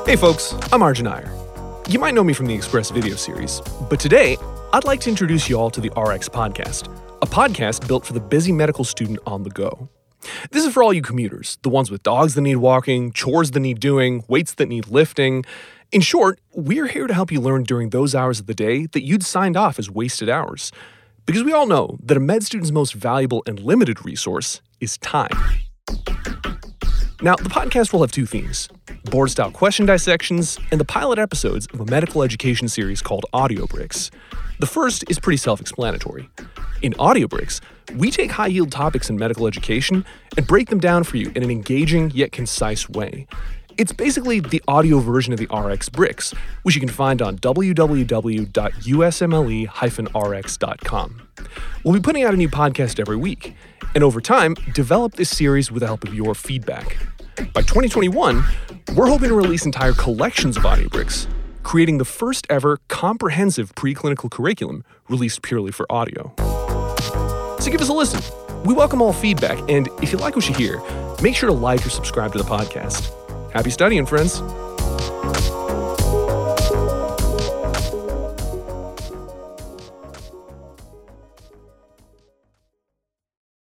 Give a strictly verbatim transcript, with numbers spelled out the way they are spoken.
Hey folks, I'm Arjun Iyer. You might know me from the Express video series, but today I'd like to introduce you all to the R X Podcast, a podcast built for the busy medical student on the go. This is for all you commuters, the ones with dogs that need walking, chores that need doing, weights that need lifting. In short, we're here to help you learn during those hours of the day that you'd signed off as wasted hours. Because we all know that a med student's most valuable and limited resource is time. Now, the podcast will have two themes: board-style question dissections and the pilot episodes of a medical education series called Audio Bricks. The first is pretty self-explanatory. In Audio Bricks, we take high-yield topics in medical education and break them down for you in an engaging yet concise way. It's basically the audio version of the R X Bricks, which you can find on w w w dot u s m l e dash r x dot com. We'll be putting out a new podcast every week, and over time, develop this series with the help of your feedback. By twenty twenty-one, we're hoping to release entire collections of audio bricks, creating the first ever comprehensive preclinical curriculum released purely for audio. So give us a listen. We welcome all feedback, and if you like what you hear, make sure to like or subscribe to the podcast. Happy studying, friends.